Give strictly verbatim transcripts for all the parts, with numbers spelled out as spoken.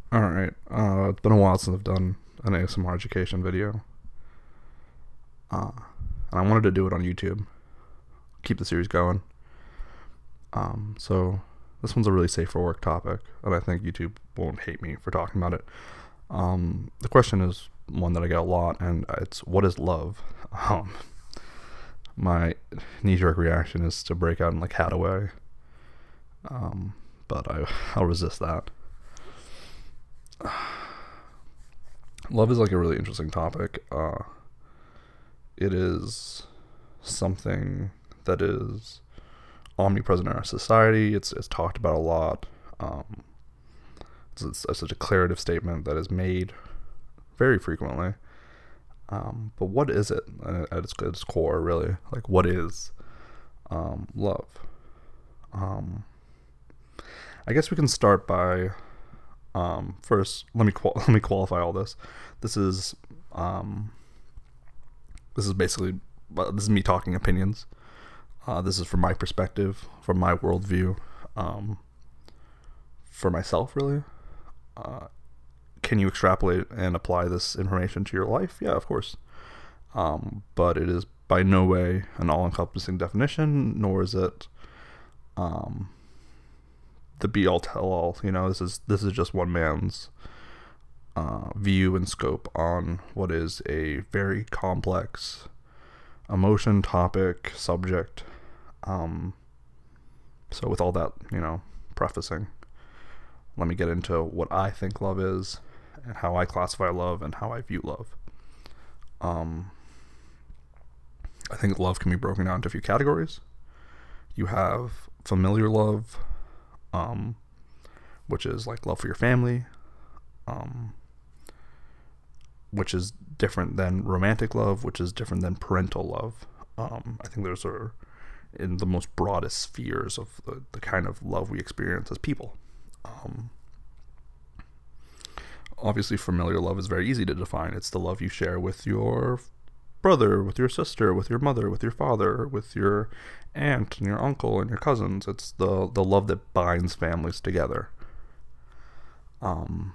Alright, uh, it's been a while since I've done an A S M R education video. Uh, and I wanted to do it on YouTube. Keep the series going. Um, so, this one's a really safe for work topic, and I think YouTube won't hate me for talking about it. Um, the question is one that I get a lot, and it's, what is love? Um, my knee-jerk reaction is to break out in, like, Hadaway. Um, but I, I'll resist that. Love is like a really interesting topic. Uh, it is something that is omnipresent in our society. It's it's talked about a lot. Um, it's, it's, it's a declarative statement that is made very frequently. Um, but what is it at its, at its core, really? Like, what is um, love? Um, I guess we can start by um, first. Let me qual- let me qualify all this. This is um, this is basically uh, this is me talking opinions. Uh, this is from my perspective, from my worldview, um, for myself, really. Uh, can you extrapolate and apply this information to your life? Yeah, of course. Um, but it is by no way an all-encompassing definition, nor is it um, the be-all, tell-all. You know, this is this is just one man's uh, view and scope on what is a very complex emotion, topic, subject. Um, so with all that, you know, prefacing, let me get into what I think love is, and how I classify love, and how I view love. Um, I think love can be broken down into a few categories. You have familiar love, um, which is like love for your family, um, which is different than romantic love, which is different than parental love. Um, I think those are in the most broadest spheres of the, the kind of love we experience as people. Um, obviously, familiar love is very easy to define. It's the love you share with your brother, with your sister, with your mother, with your father, with your aunt and your uncle and your cousins. It's the the love that binds families together. Um,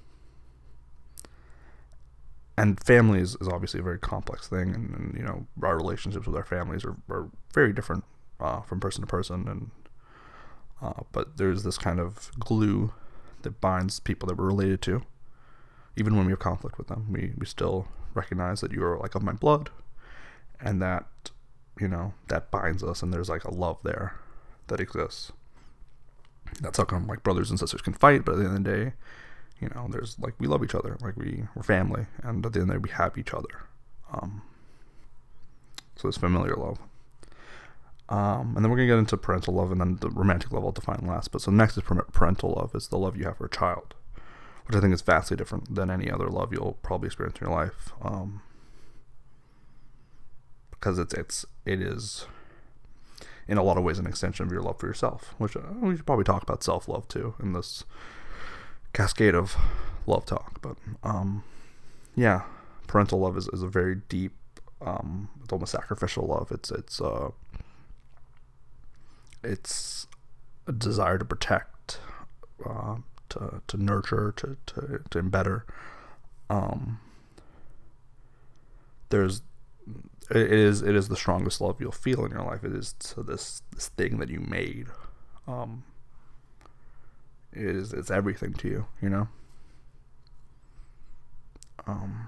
and family is, is obviously a very complex thing, and, and you know our relationships with our families are, are very different uh, from person to person, and uh, but there's this kind of glue that binds people that we're related to. Even when we have conflict with them, we, we still recognize that you are like of my blood, and that, you know, that binds us, and there's like a love there that exists. That's how come like brothers and sisters can fight, but at the end of the day, you know, there's like we love each other, like we we're family, and at the end of the day we have each other. Um, so it's familiar love. Um, and then we're gonna get into parental love, and then the romantic love I'll define last. But so next is parental love. It's the love you have for a child, which I think is vastly different than any other love you'll probably experience in your life. Um, because it's it's it is in a lot of ways an extension of your love for yourself, which uh, we should probably talk about self-love too in this cascade of love talk. But um, yeah, parental love is, is a very deep, um, it's almost sacrificial love. It's it's uh, it's a desire to protect, uh, to to nurture, to to to better. Um, there's it is it is the strongest love you'll feel in your life. It is to this this thing that you made. Um, it is it's everything to you, you know. Um,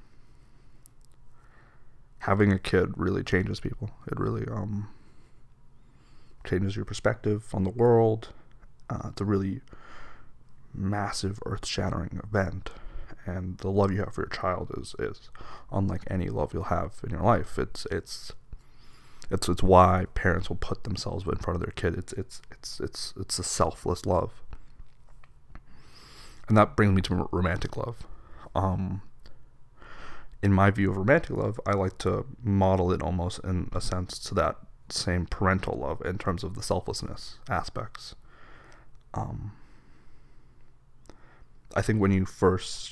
having a kid really changes people. It really um changes your perspective on the world. Uh, it's a really massive, earth-shattering event, and the love you have for your child is is unlike any love you'll have in your life. It's it's it's it's why parents will put themselves in front of their kid. It's it's it's it's it's a selfless love, and that brings me to romantic love. Um, in my view of romantic love, I like to model it almost in a sense to that same parental love in terms of the selflessness aspects. Um, I think when you first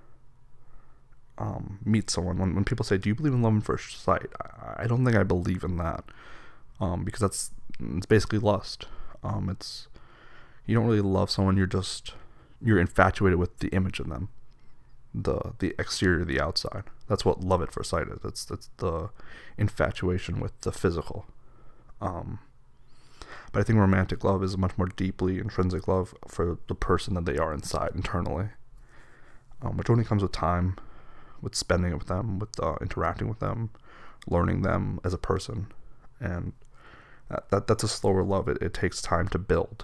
um, meet someone, when, when people say, do you believe in love at first sight? I, I don't think I believe in that, um, because that's it's basically lust. Um, it's you don't really love someone, you're just you're infatuated with the image of them, the the exterior, the outside. That's what love at first sight is. It's that's the infatuation with the physical. Um, but I think romantic love is a much more deeply intrinsic love for the person that they are inside, internally, um, which only comes with time, with spending it with them, with uh, interacting with them, learning them as a person. And that, that that's a slower love. It, it takes time to build.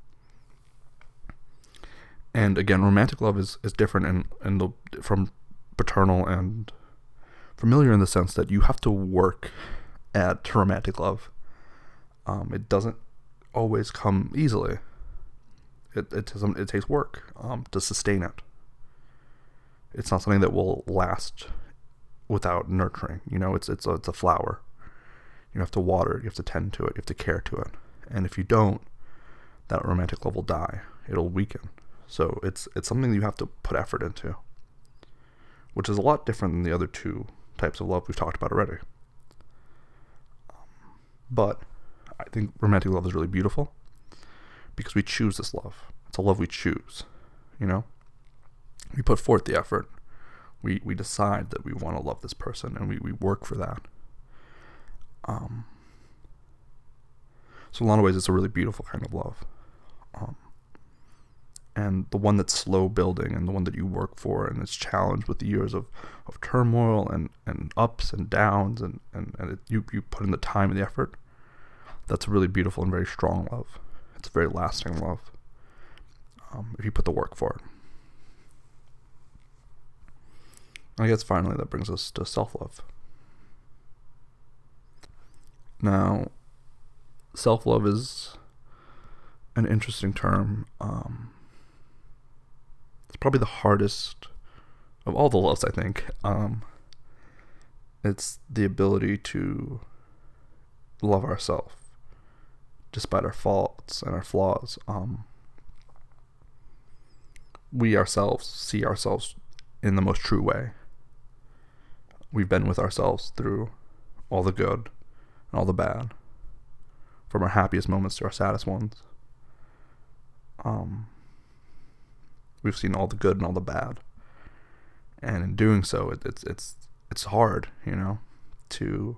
And again, romantic love is, is different in, in the, from paternal and familiar in the sense that you have to work at romantic love. Um, it doesn't always come easily. It it, doesn't, it takes work um, to sustain it. It's not something that will last without nurturing. You know, it's it's a, it's a flower. You have to water it. You have to tend to it. You have to care to it. And if you don't, that romantic love will die. It'll weaken. So it's it's something you have to put effort into, which is a lot different than the other two types of love we've talked about already. Um, but I think romantic love is really beautiful because we choose this love. It's a love we choose, you know? We put forth the effort. We we decide that we want to love this person, and we, we work for that. Um. So in a lot of ways, it's a really beautiful kind of love. Um. And the one that's slow building, and the one that you work for, and it's challenged with years of, of turmoil and, and ups and downs, and, and, and it, you, you put in the time and the effort, that's a really beautiful and very strong love. It's a very lasting love, um, if you put the work for it. I guess finally that brings us to self-love. Now, self-love is an interesting term. Um, it's probably the hardest of all the loves, I think. Um, it's the ability to love ourselves despite our faults and our flaws. Um, we ourselves see ourselves in the most true way. We've been with ourselves through all the good and all the bad, from our happiest moments to our saddest ones. Um, we've seen all the good and all the bad, and in doing so, it, it's it's it's hard, you know, to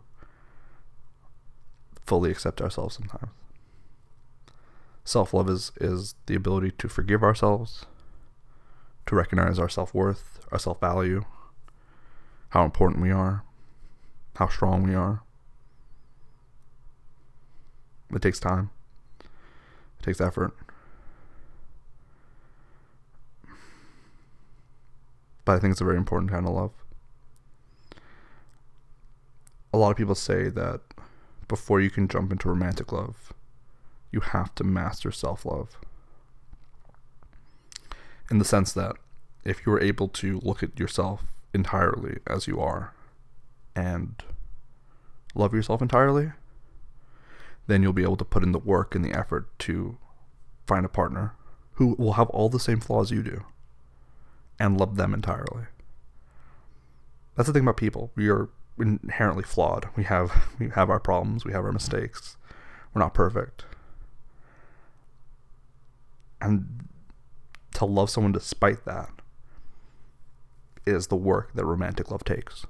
fully accept ourselves sometimes. Self-love is is the ability to forgive ourselves, to recognize our self-worth, our self-value, how important we are, how strong we are. It takes time. It takes effort. But I think it's a very important kind of love. A lot of people say that before you can jump into romantic love, you have to master self-love. In the sense that if you were able to look at yourself entirely as you are and love yourself entirely, then you'll be able to put in the work and the effort to find a partner who will have all the same flaws you do and love them entirely. That's the thing about people. We are inherently flawed. We have we have our problems. We have our mistakes. We're not perfect. And to love someone despite that is the work that romantic love takes.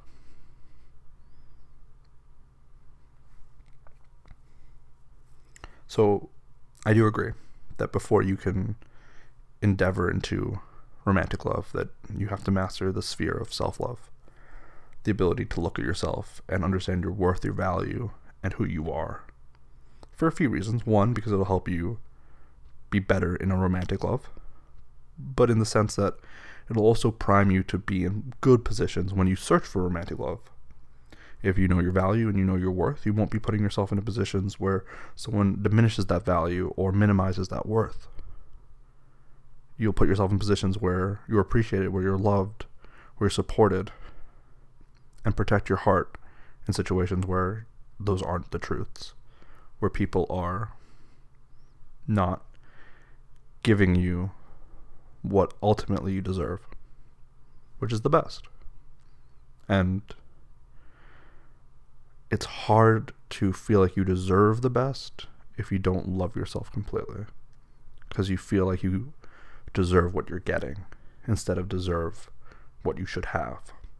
So I do agree that before you can endeavor into romantic love, that you have to master the sphere of self-love. The ability to look at yourself and understand your worth, your value, and who you are. For a few reasons. One, because it'll help you be better in a romantic love. But in the sense that it'll also prime you to be in good positions when you search for romantic love. If you know your value and you know your worth, you won't be putting yourself into positions where someone diminishes that value or minimizes that worth. You'll put yourself in positions where you're appreciated, where you're loved, where you're supported, and protect your heart in situations where those aren't the truths, where people are not giving you what ultimately you deserve, which is the best. And it's hard to feel like you deserve the best if you don't love yourself completely, because you feel like you deserve what you're getting instead of deserve what you should have.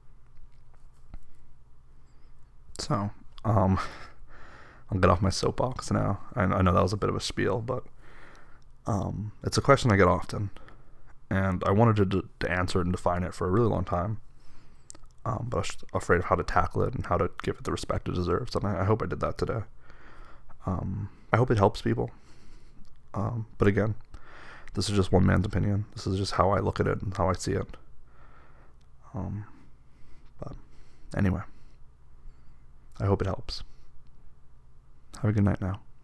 So, um, I'll get off my soapbox now. I, I know that was a bit of a spiel, but um, it's a question I get often, and I wanted to, to answer it and define it for a really long time, um, but I was afraid of how to tackle it and how to give it the respect it deserves, and I, I hope I did that today. Um, I hope it helps people, um, but again, this is just one man's opinion. This is just how I look at it and how I see it. Um, but anyway, I hope it helps. Have a good night now.